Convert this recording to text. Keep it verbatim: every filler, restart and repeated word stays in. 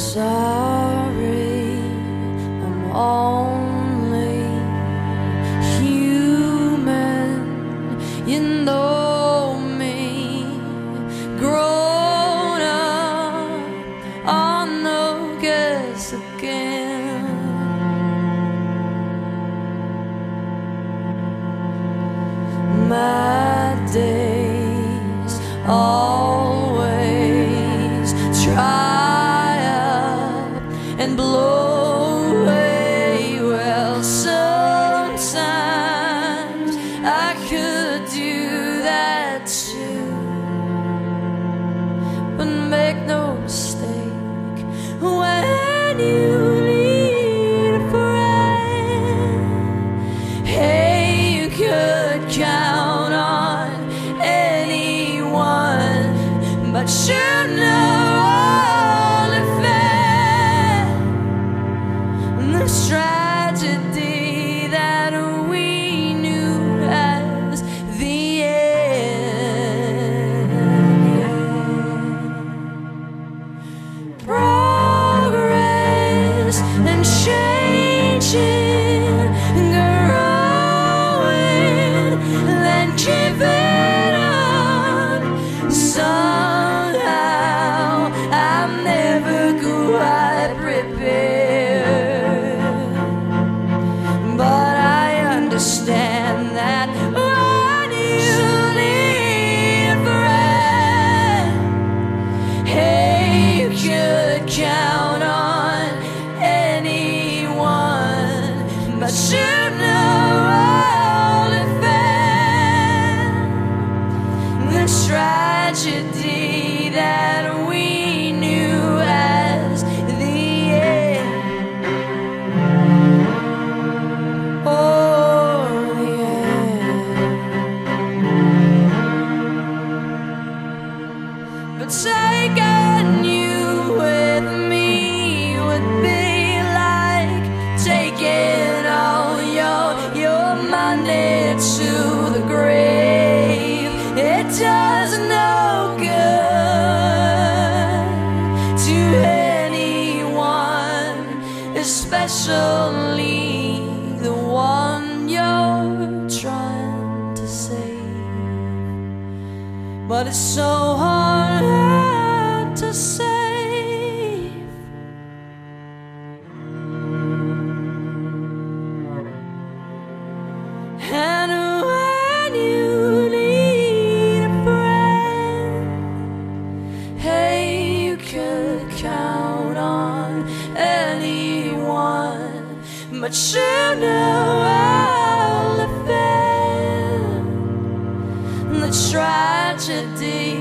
sorry, I'm only human. You know me, grown up, I'll no guess again. My days always try and blow away. Well, sometimes I could do that too, but make no mistake, when you need a friend, hey, you could count on anyone, but you know this tragedy that we knew as the end. Progress and changing, growing, then giving up. Somehow I'm never quite prepared, but I understand that when you need a friend, hey, you could count on anyone, but you know all it felt, the tragedy that we knew as the end. Oh, but taking you with me would be like taking all your, your money to the grave. It does no good to anyone, especially the one you're trying to save. But it's so hard to save. And when you need a friend, hey, you could count on anyone, but you know all the felt, the tragedy